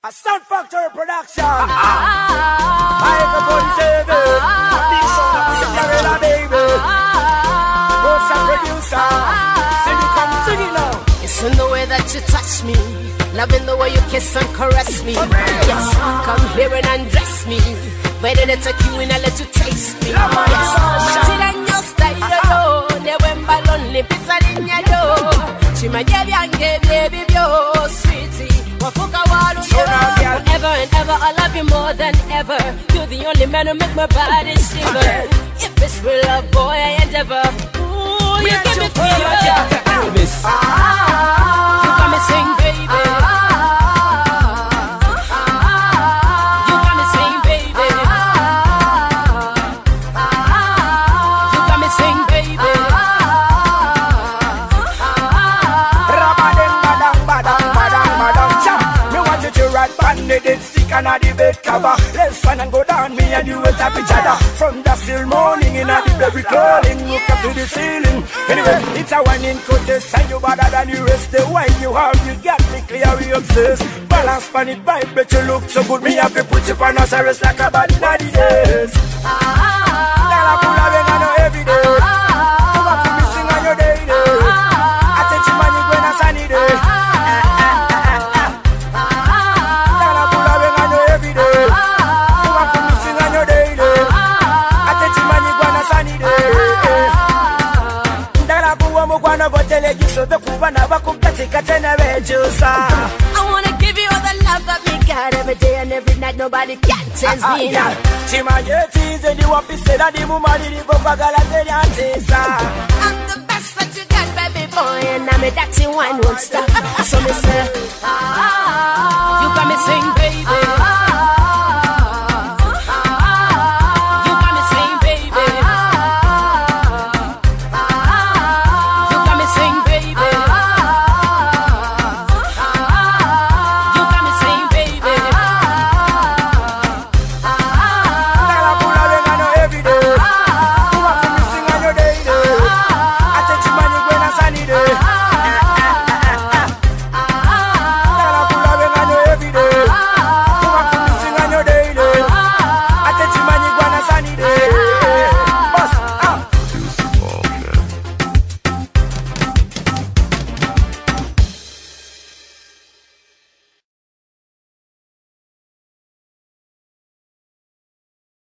A Sound Factory production. Microphone saving. Cinderella baby. Rosa producer. Sing it, come sing it now. It's in the way that you touch me, loving the way you kiss and caress me. Yes, come here and undress me. Ready to take you in and let you taste me. Yes, shit on your style alone. They went by lonely pizza in your door. She might give you and give baby yo, sweetie. Forever and ever, I love you more than ever. You're the only man who make my body shiver. If it's real love, boy, I endeavor. Ooh, you give me fever. You got me sing, baby. You got me sing, baby. You got me sing, baby. They stick on the bed cover. Let's fun and go down, me and you will tap each other. From the still morning in the baby crawling, look up to the ceiling. Anyway, it's a one in contest, and you better than the rest. The way you have, you got me clear, we obsessed. Balance pan it, vibrate, you look so good. Me have to put you on a service like a bad body days. Now I pull a ring on every day. You want to be sing on your day. I take you man, you go on a sunny day. So the I wanna give you all the love that we got every day and every night. Nobody can change me now. I'm the best that you got, baby boy, and I'm a dirty one won't stop. So me say, you got me sing.